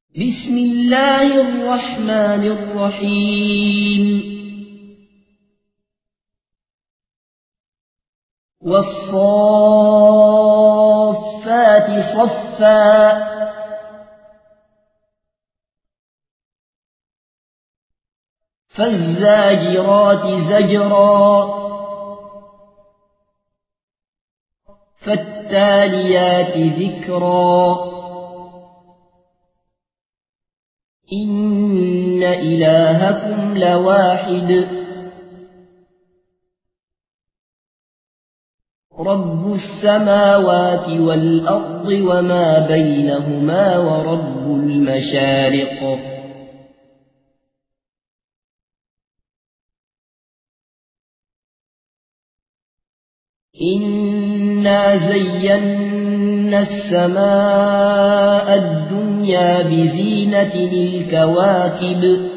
بسم الله الرحمن الرحيم والصافات صفا فالزاجرات زجرا فالتاليات ذكرا إن إلهكم لواحد رب السماوات والأرض وما بينهما ورب المشارق إنا زينا السماء الدنيا بزينة الكواكب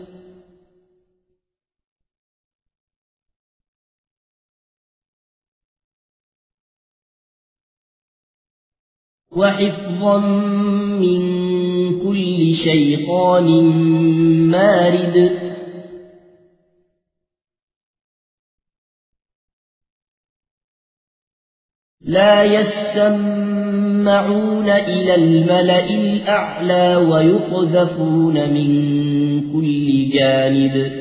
وحفظا من كل شيطان مارد لا يستمعون إلى الملأ الأعلى ويقذفون من كل جانب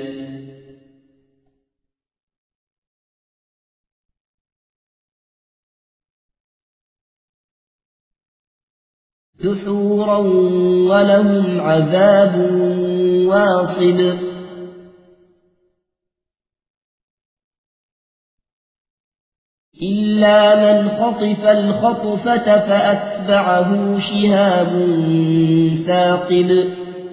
دحورا ولهم عذاب واصب إلا من خطف الخطفة فأتبعه شهاب ثاقب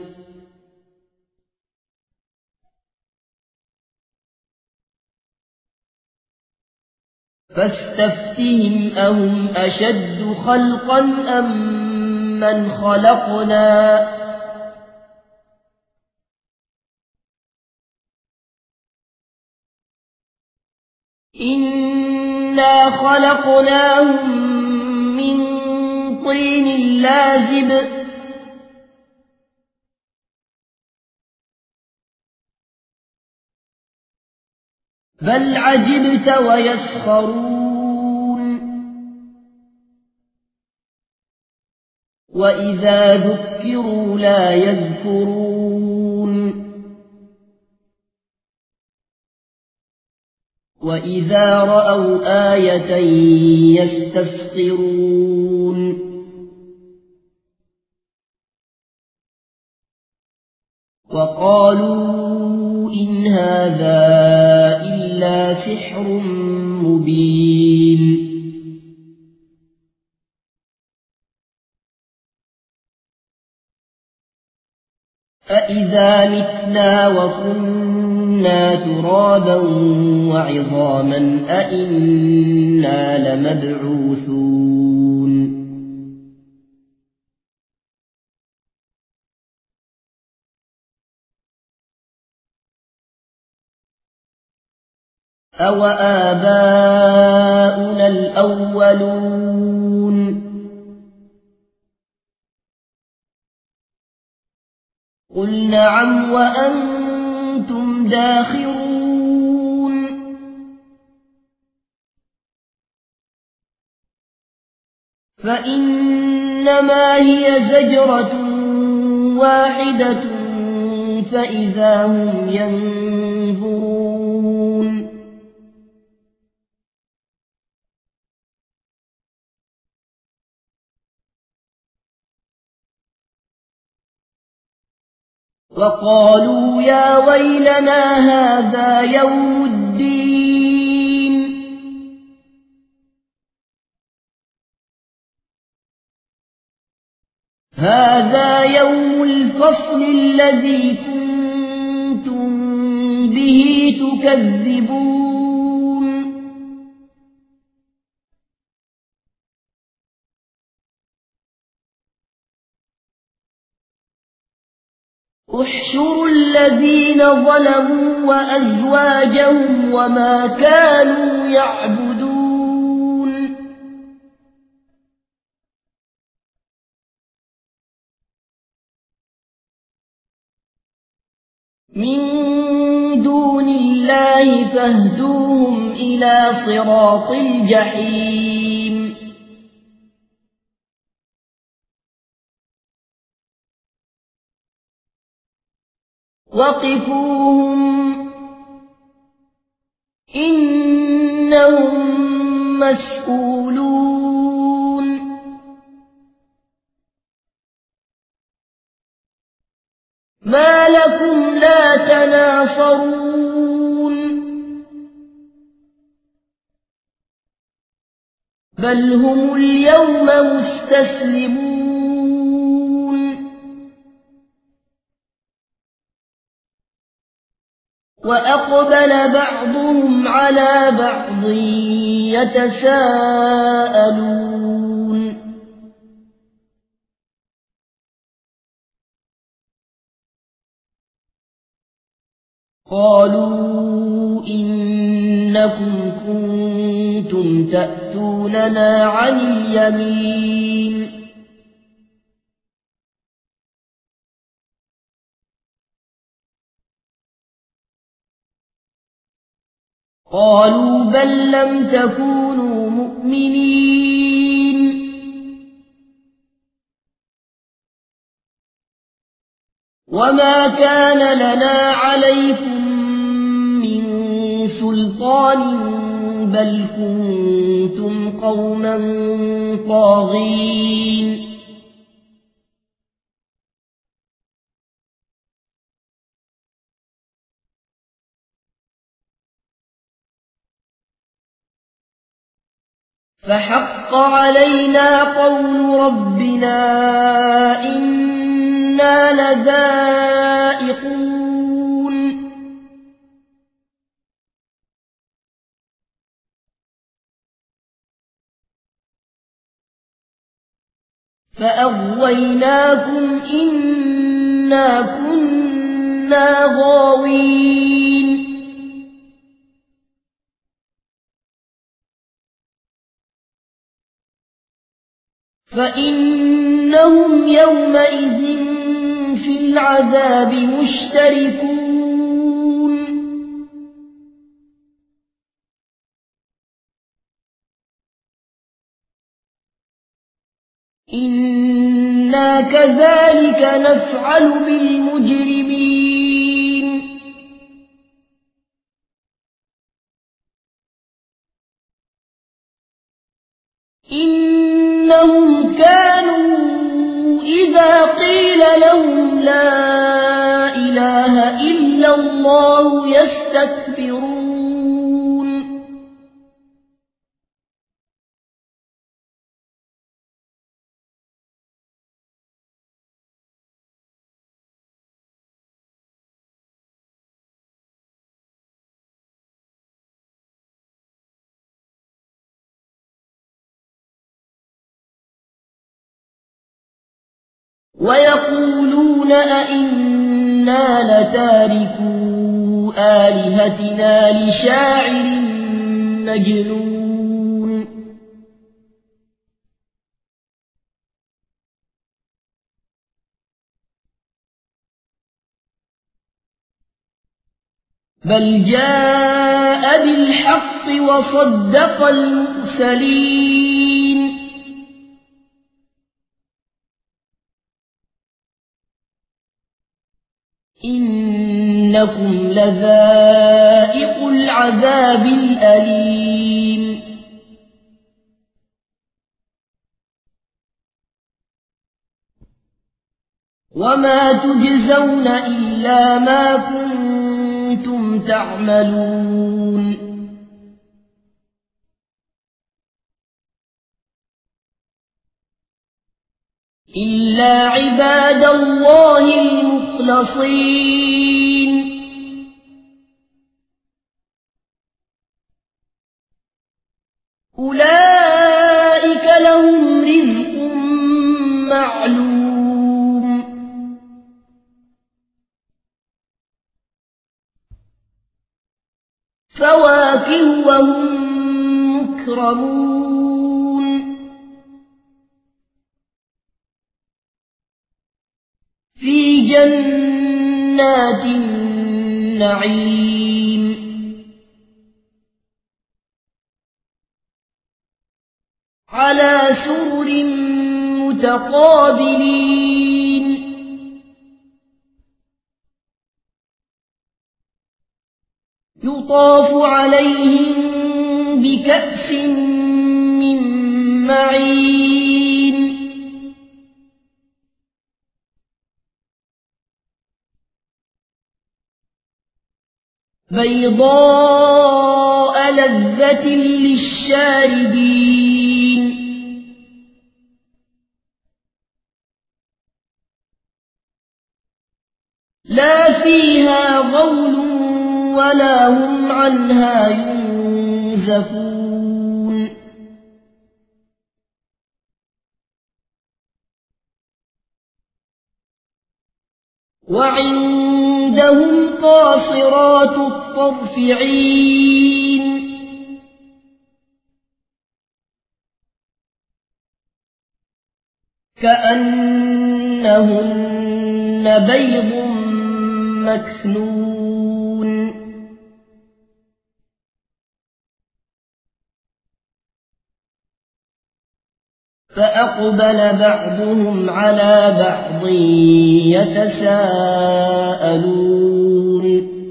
فاستفتهم أهم أشد خلقا أم من خلقنا إنا خلقناهم من طين لازب بل عجبت ويسخرون وإذا ذكروا لا يذكرون وإذا رأوا آية يستسخرون وقالوا إن هذا إلا سحر مبين أإذا متنا وكنا ترابا وعظاما أإنا لمبعوثون أوآباؤنا الأولون قل نعم وأنتم داخرون فإنما هي زجرة واحدة فإذا هم ينظرون وقالوا يا ويلنا هذا يوم الدين هذا يوم الفصل الذي كنتم به تكذبون احشروا الذين ظلموا وأزواجهم وما كانوا يعبدون من دون الله فاهدوهم إلى صراط الجحيم وقفوهم إنهم مسؤولون ما لكم لا تناصرون بل هم اليوم مستسلمون وأقبل بعضهم على بعض يتساءلون قالوا إنكم كنتم تأتوننا عن اليمين قالوا بل لم تكونوا مؤمنين وما كان لنا عليكم من سلطان بل كنتم قوما طاغين فحق علينا قول ربنا إنا لذائقون فأغويناكم إنا كنا غاوين فإنهم يومئذ في العذاب مشتركون إنا كذلك نفعل بالمجرمين إنهم كانوا إذا قيل لهم لا إله إلا الله يستكبرون ويقولون أئنا لتاركو آلهتنا لشاعر مجنون بل جاء بالحق وصدق المرسلين إنكم لذائق العذاب الأليم وما تجزون إلا ما كنتم تعملون إلا عباد الله المخلصين أولئك لهم رزق معلوم فواكه وهم مكرمون في جنات النعيم على سرر متقابلين يطاف عليهم بكأس من معين بيضاء لذة للشاربين لا فيها غول ولا هم عنها ينزفون وعندهم قاصرات الطرف عين كأنهن بيض مكنون فأقبل بعضهم على بعض يتساءلون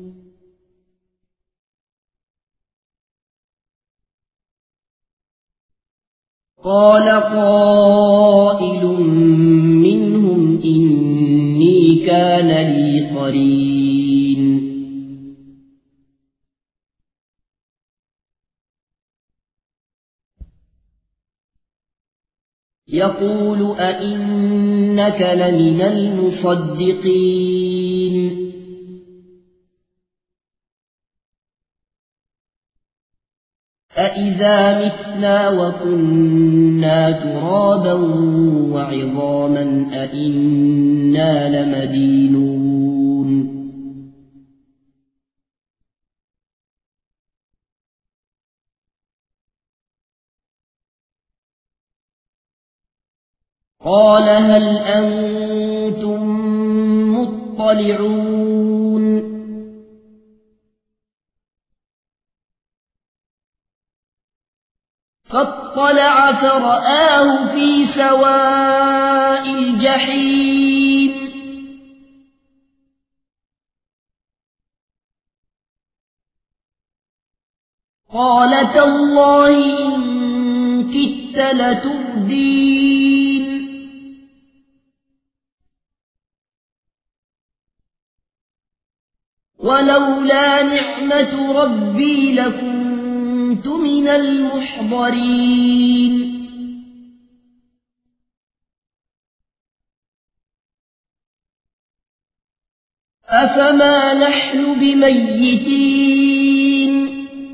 قال قائل منهم إني كان لي قرين يقول أئنك لمن المصدقين أإذا متنا وكنا ترابا وعظاما أئنا لمدينون قال هل أنتم مطلعون فاطلع فرآه في سواء الجحيم قال تالله إن كدت لتردين ولولا نعمة ربي لكنت من المحضرين أفما نحن بميتين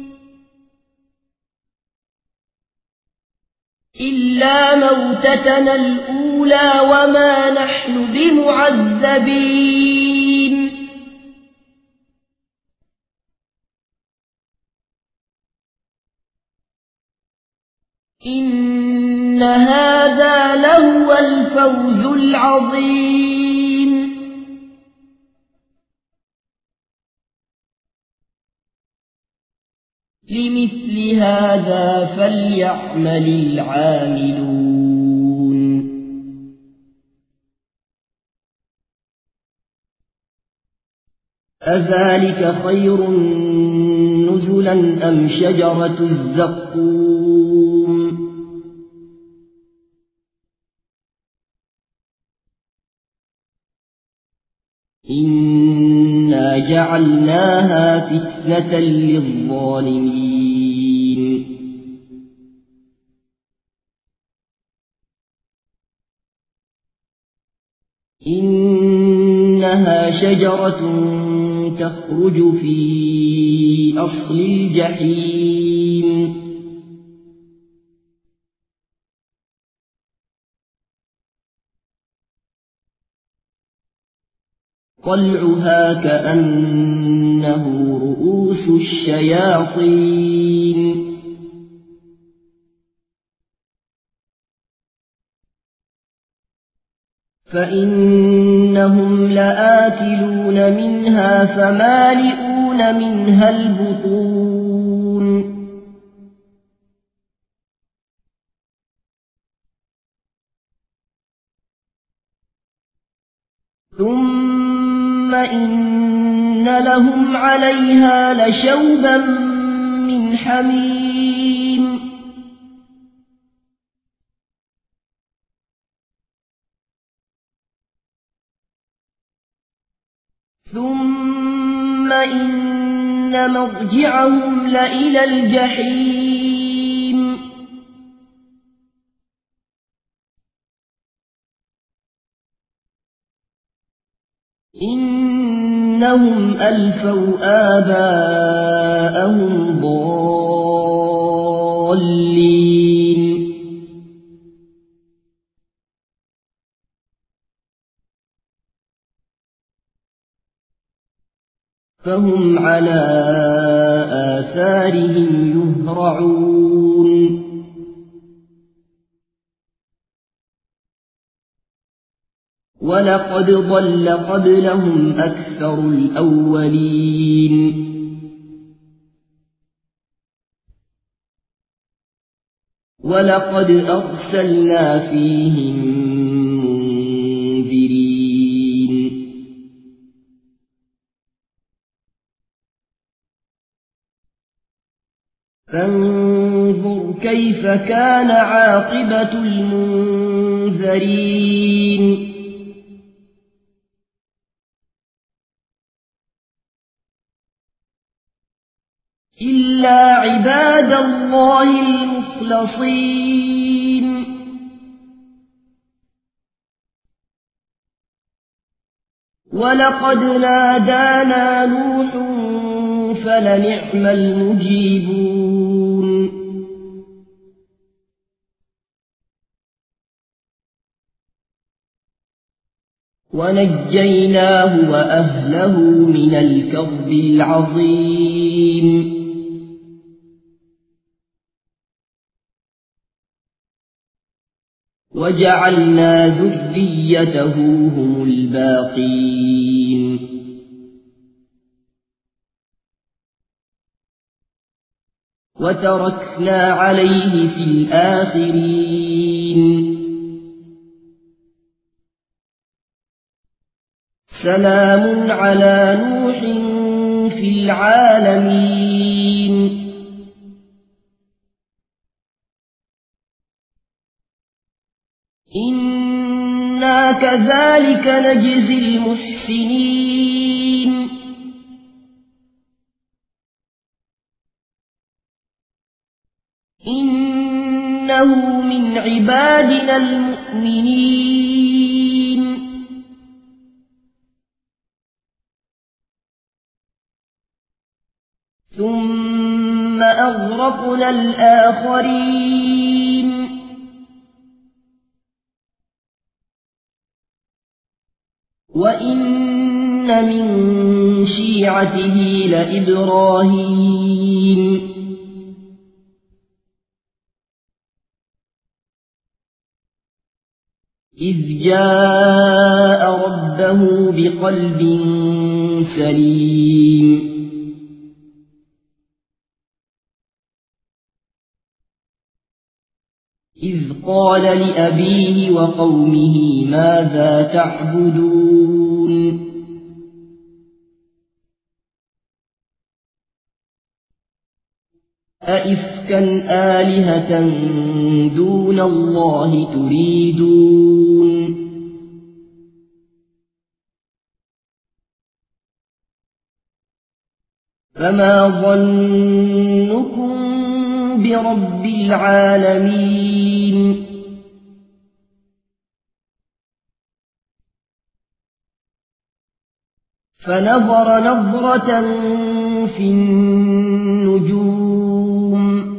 إلا موتتنا الأولى وما نحن بمعذبين إن هذا لهو الفوز العظيم لمثل هذا فليعمل العاملون أذلك خير نزلا أم شجرة الزقوم إنا جعلناها فتنة للظالمين إنها شجرة تخرج في أصل الجحيم طلعها كأنه رؤوس الشياطين فإنهم لآكلون منها فمالئون منها البطون ثم إن لهم عليها لشوبا من حميم ثم إن مرجعهم لإلى الجحيم إنهم ألفوا آباءهم ضالين فهم على آثارهم يهرعون ولقد ضل قبلهم أكثر الأولين ولقد أرسلنا فيهم منذرين فانظر كيف كان عاقبة المنذرين إلا عباد الله المخلصين ولقد نادانا نوح فلنعم المجيبون ونجيناه وأهله من الكرب العظيم وجعلنا ذريته هم الباقين وتركنا عليه في الآخرين سلام على نوح في العالمين إنا كذلك نجزي المحسنين إنه من عبادنا المؤمنين ثم أغرقنا الآخرين وإن من شيعته لإبراهيم إذ جاء ربه بقلب سليم إذ قال لأبيه وقومه ماذا تعبدون أئفكا آلهة دون الله تريدون فما ظنكم برب العالمين فنظر نظرة في النجوم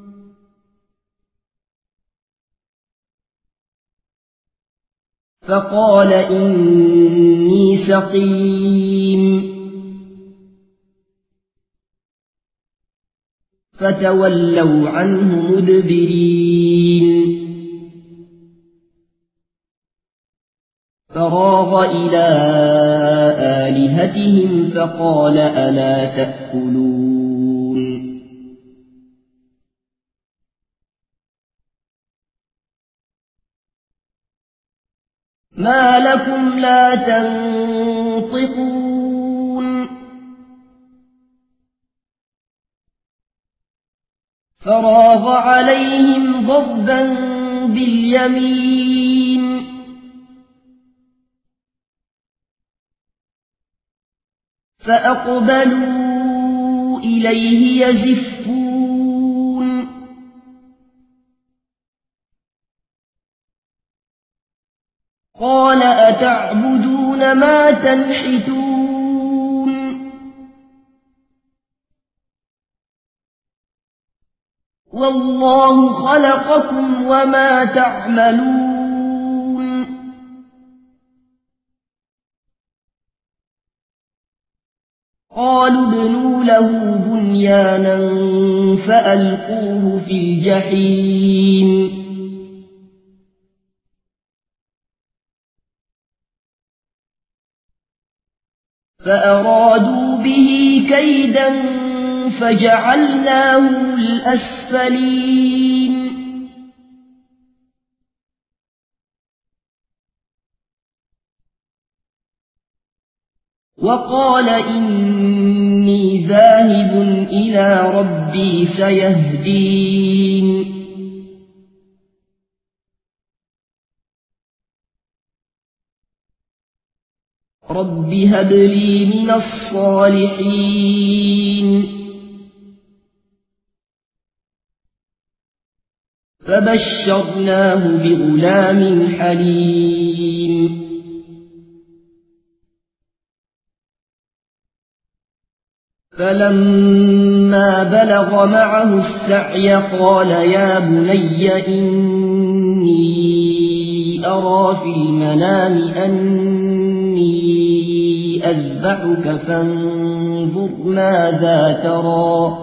فقال إني سقيم فتولوا عنه مدبرين فراغ إلى آلهتهم فقال ألا تأكلون ما لكم لا تنطقون فراغ عليهم ضربا باليمين فأقبلوا إليه يزفون قال أتعبدون ما تنحتون والله خلقكم وما تعملون قالوا ابنوا له بنيانا فألقوه في الجحيم فأرادوا به كيدا فجعلناه الأسفلين وقال إني ذاهب إلى ربي سيهدين رب هب لي من الصالحين فبشرناه بغلام حليم فلما بلغ معه السعي قال يا بني إني أرى في المنام أني أذبحك فانظر ماذا ترى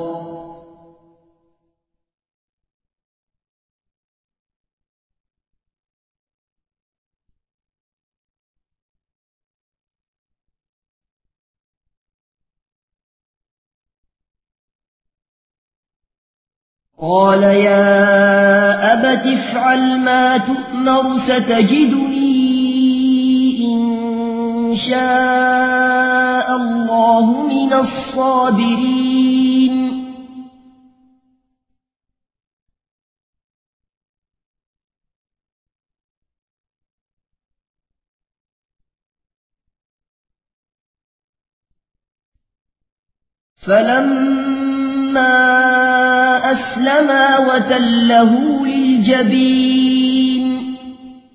قال يا أبت افعل ما تؤمر ستجدني إن شاء الله من الصابرين فلما أسلما وتله للجبين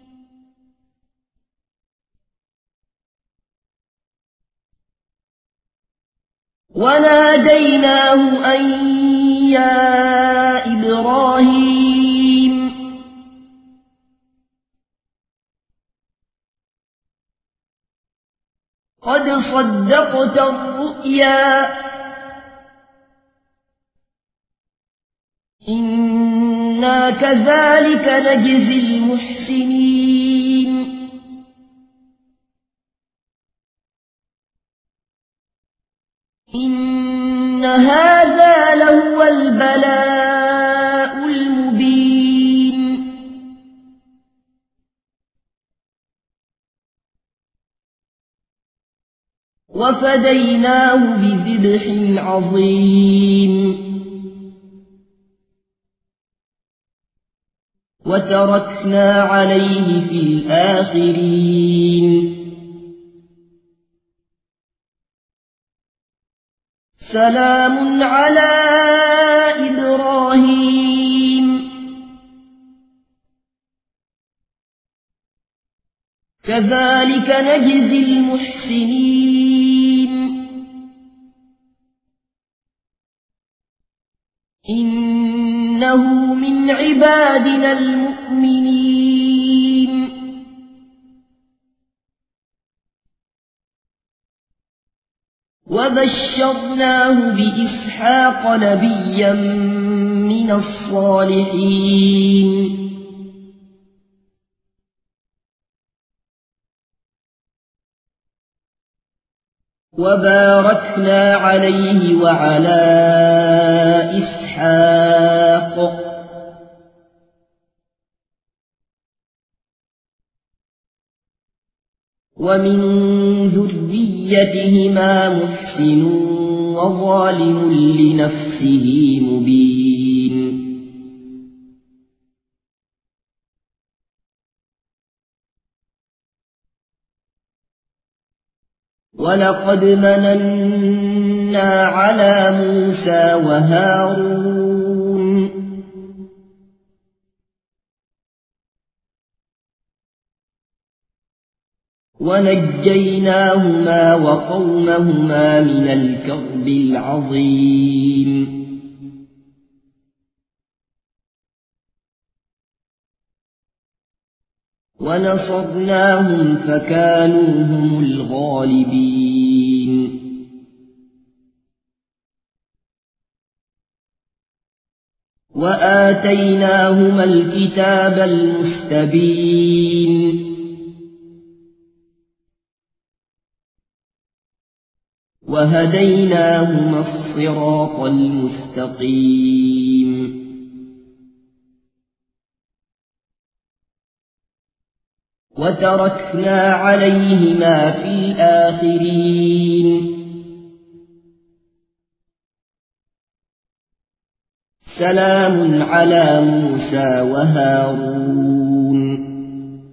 وناديناه أن يا إبراهيم قد صدقت الرؤيا إنا كذلك نجزي المحسنين إن هذا لهو البلاء المبين وفديناه بذبح عظيم وتركنا عليه في الآخرين سلام على إبراهيم كذلك نجزي المحسنين إنه من عبادنا المؤمنين وبشرناه بإسحاق نبيا من الصالحين وباركنا عليه وعلى إسحاق ومن ذريتهما محسن وظالم لنفسه مبين ولقد مننا على موسى وهارون ونجيناهما وقومهما من الكرب العظيم ونصرناهم فكانوا هم الغالبين وآتيناهما الكتاب المستبين وهديناهما الصراط المستقيم وتركنا عليهما في الآخرين سلام على موسى وهارون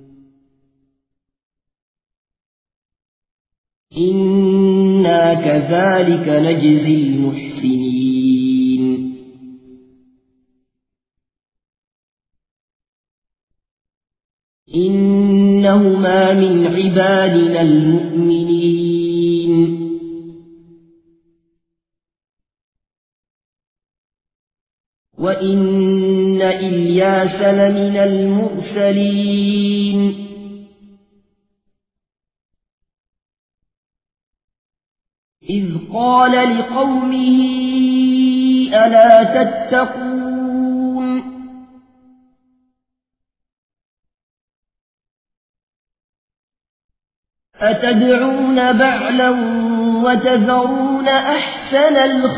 إنا كذلك نجزي المحسنين إنهما من عبادنا المؤمنين وإن إلياس لمن المرسلين إذ قال لقومه ألا تتقون أتدعون بعلا وتذرون أحسن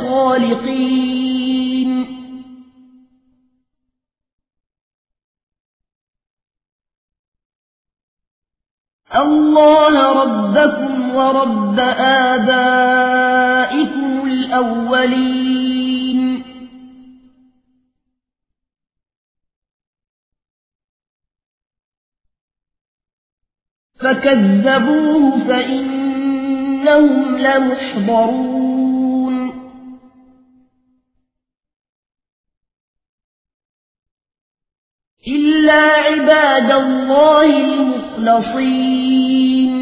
الخالقين الله ربكم ورب آبائكم الأولين فكذبوه فإنهم لمحضرون إلا عباد الله المخلصين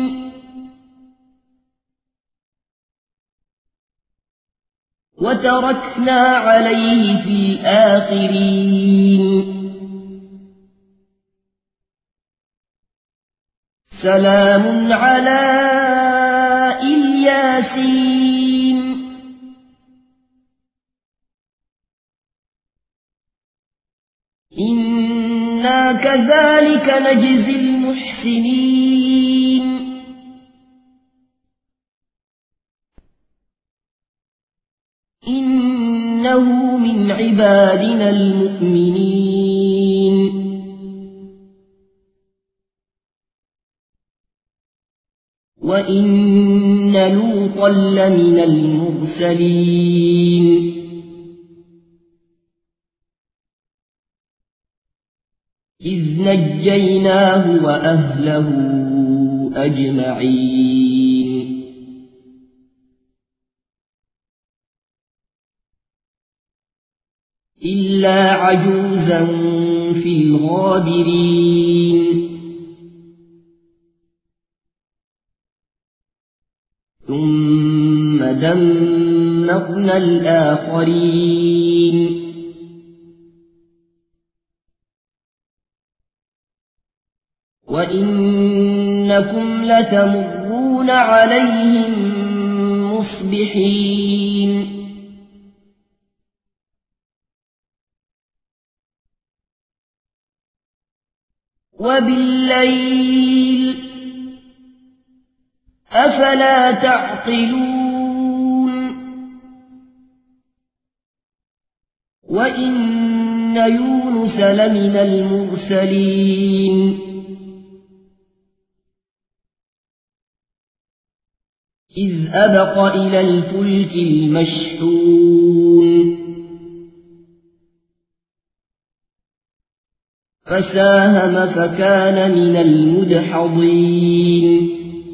وتركنا عليه في الآخرين سلام على الياسين إنا كذلك نجزي المحسنين إنه من عبادنا المؤمنين وإن لوطا لمن المرسلين إذ نجيناه وأهله أجمعين إلا عجوزا في الغابرين ثم دمرنا الآخرين وإنكم لتمرون عليهم مصبحين وبالليل أفلا تعقلون وإن يونس لمن المرسلين إذ أبق إلى الفلك المشحون فساهم فكان من المدحضين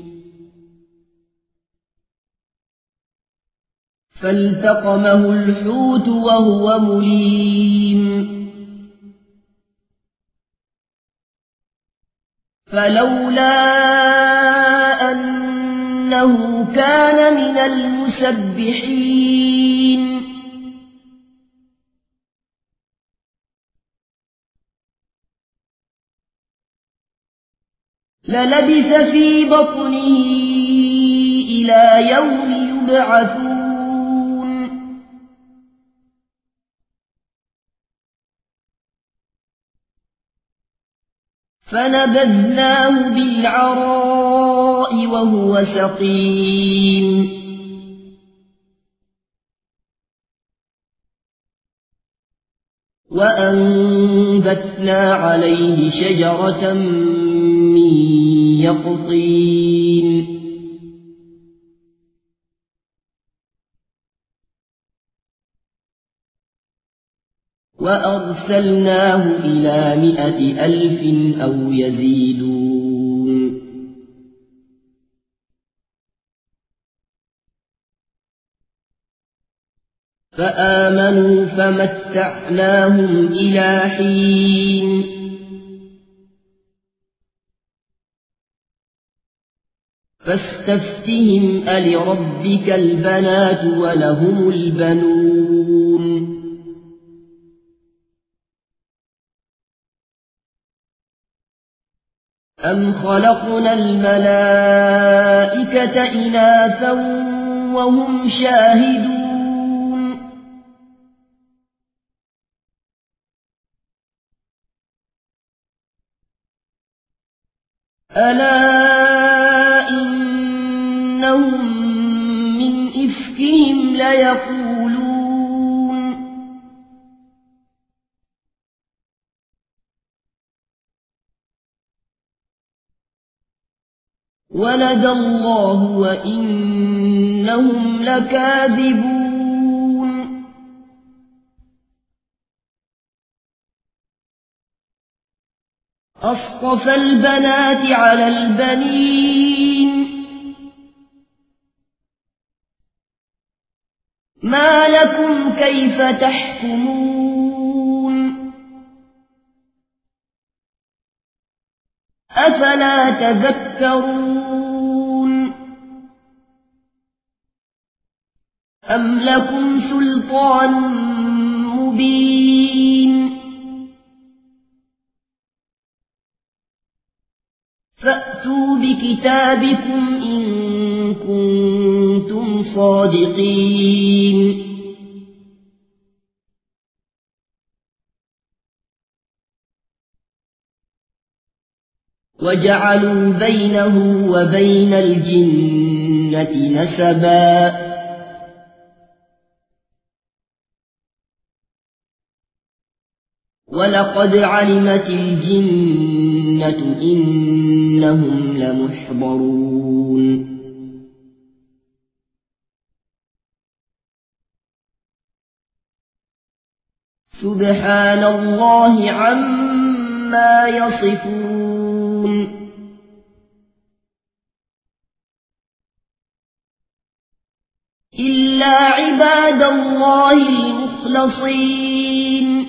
فالتقمه الحوت وهو مليم فلولا أنه كان من المسبحين للبث في بطنه إلى يوم يبعثون فنبذناه بالعراء وهو سقيم وأنبتنا عليه شجرة من يقطين وأرسلناه إلى 100,000 أو يزيدون فآمنوا فمتعناهم إلى حين فاستفتهم ألربك البنات ولهم البنون أم خلقنا الملائكة إناثا وهم شاهدون ألا إنهم من إفكهم ليقولون ولد الله وإنهم لكاذبون أصطفى البنات على البنين ما لكم كيف تحكمون أفلا تذكرون أم لكم سلطان مبين فأتوا بكتابكم إن كنتم صادقين وجعلوا بينه وبين الجنة نسبا ولقد علمت الجنة إنهم لمحضرون سبحان الله عما يصفون إلا عباد الله المخلصين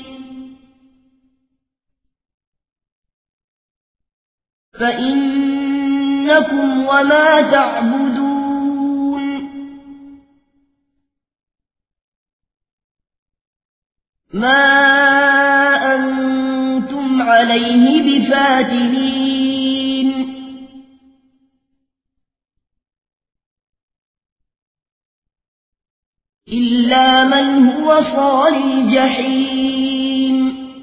فإنكم وما تعبدون ما أنتم عليه بفاتنين إلا من هو صال الجحيم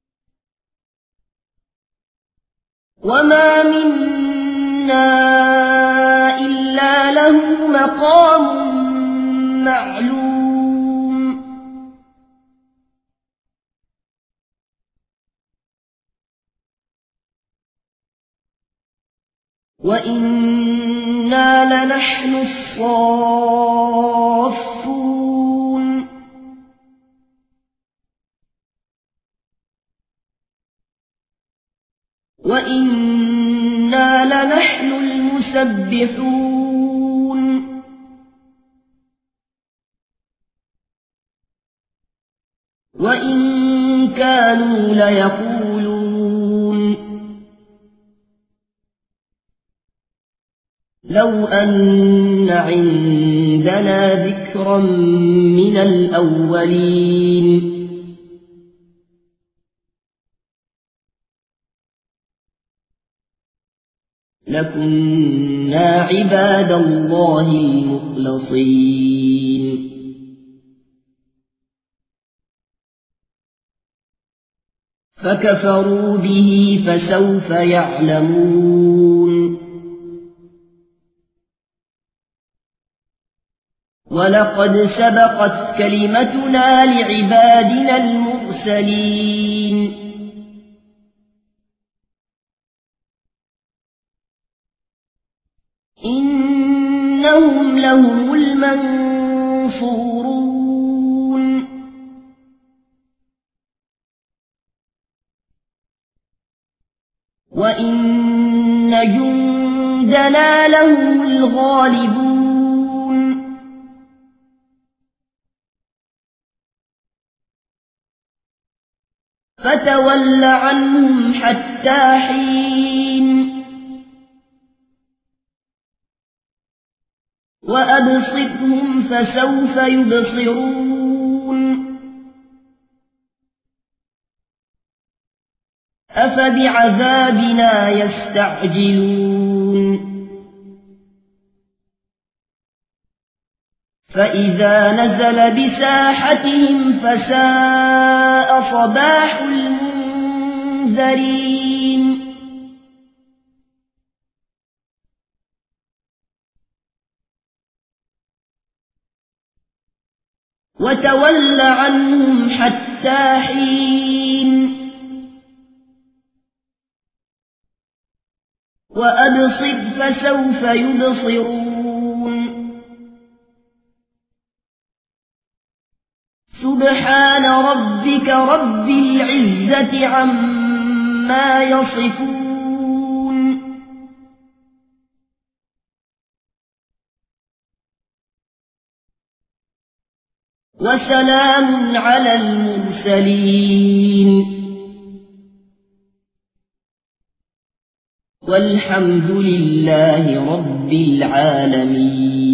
وما منا مقام معلوم وإنا لنحن الصافون وإنا لنحن المسبحون وإن كانوا ليقولون لو أن عندنا ذكرا من الأولين لكنا عباد الله المخلصين فكفروا به فسوف يعلمون ولقد سبقت كلمتنا لعبادنا المرسلين إنهم لهم المنصورون وإن جندنا لهم الغالبون فتول عنهم حتى حين وأبصرهم فسوف يبصرون أفبعذابنا يستعجلون فإذا نزل بساحتهم فساء صباح المنذرين وتول عنهم حتى حين وأبصر فسوف يبصرون سبحان ربك رب العزة عما يصفون وسلام على المرسلين والحمد لله رب العالمين.